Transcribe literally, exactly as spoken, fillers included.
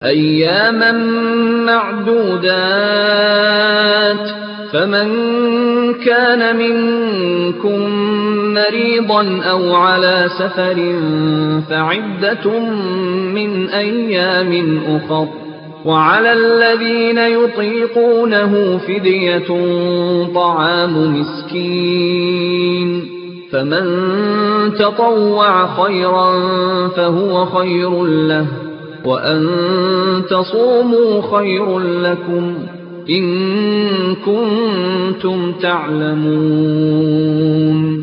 أياما معدودات، فمن كان منكم مريضا أو على سفر فعدة من أيام أخر، وعلى الذين يطيقونه فدية طعام مسكين، فمن تطوع خيرا فهو خير له، وأن تصوموا خير لكم إن كنتم تعلمون.